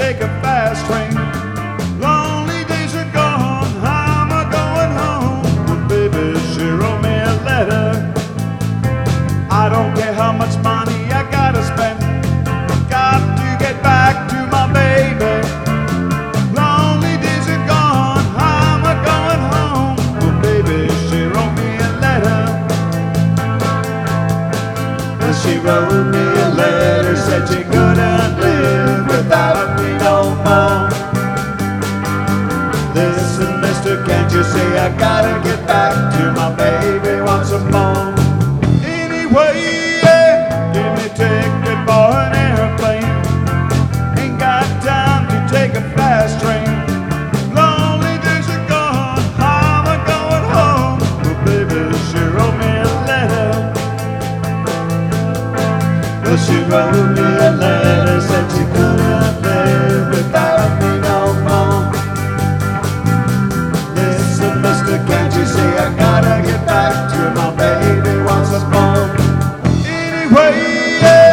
take a fast train. Lonely days are gone, I'm a going home. But baby, she wrote me a letter. I don't care how much money I gotta spend, got to get back to my baby. Lonely days are gone, I'm a going home. But baby, she wrote me a letter. She wrote me a letter, said she couldn't live without me no more. Listen, mister, can't you see I gotta get back to my baby once more? Anyway, yeah, give me a ticket for an airplane. Ain't got time to take a fast train. Lonely days are gone, I'm a going home. But baby, she wrote me a letter. Well, she wrote me a letter, said she couldn't live without me no more. Listen, mister, can't you see I gotta get back to my baby once more? Anyway, yeah.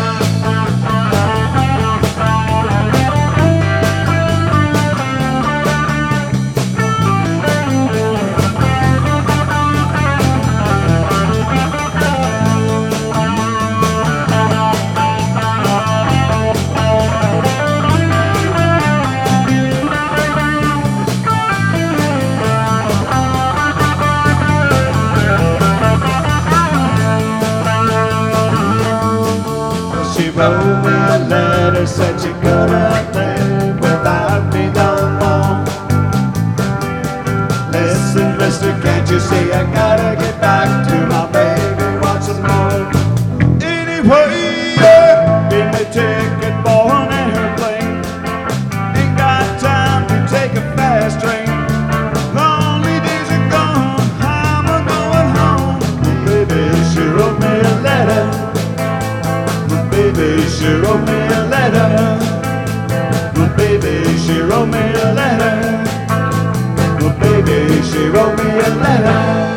She wrote me a letter, said she couldn't live without me no more. Listen, mister, can't you see I gotta get back to my baby once more? Anyway, yeah, give me a ticket for an airplane. Ain't got time to take a fast train. Lonely days are gone, I'm a going home. Baby, she wrote me a letter. Baby, she wrote me a letter. Well, baby, she wrote me a letter. Well, baby, she wrote me a letter.